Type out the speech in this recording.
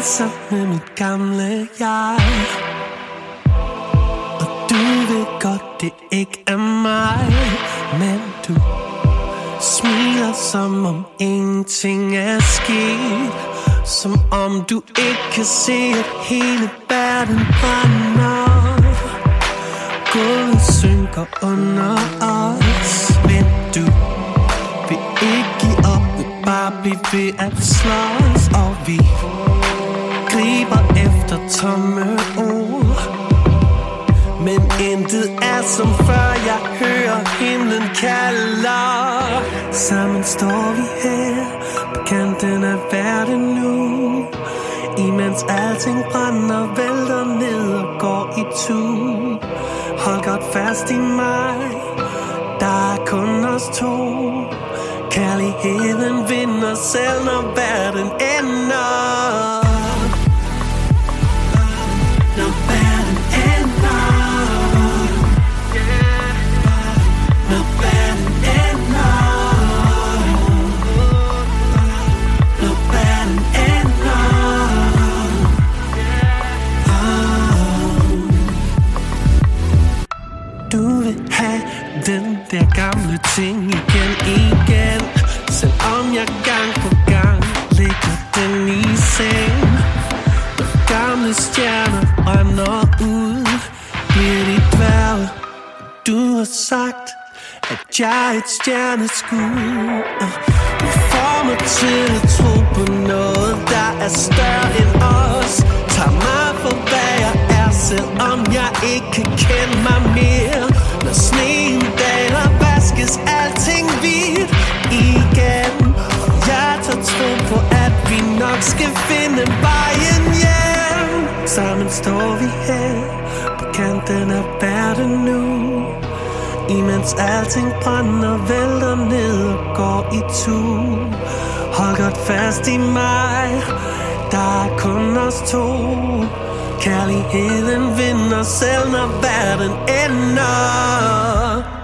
danser med mit gamle jeg. Og du ved godt, det ikke er mig. Men du smiler, som om ingenting er sket. Som om du ikke kan se, at hele verden brænder. Gulvet synker under os. Men du vil ikke give op, vil bare blive ved at slås. Og vi griber efter tomme ord. Men intet er som før, jeg hører himlen kalder. Sammen står vi her på kanten af verden nu. Imens alting brænder, vælter ned og går i tu. Hold godt fast i mig, der er kun os to. Kærligheden vinder selv, når verden ender. Når verden ender. Når verden ender. Når verden ender. Du vil have den der gamle ting igen. Selvom jeg gang på gang ligger den i seng. Når gamle stjerner brænder ud, bliver de dværge. Du har sagt, at jeg er et stjerneskud. Du får mig til at tro på noget, der er større end os. Tag mig for hvad jeg er, selvom jeg ikke kan kende mig mere. Når sneen daler, vaskes alting hvidt igen. Og jeg tager tro på, at vi nok skal finde vejen hjem. Sammen står vi her på kanten af verden nu. Imens alting brænder, vælter ned og går i tu. Hold godt fast i mig, der er kun os to. Kærligheden vinder selv, når verden ender.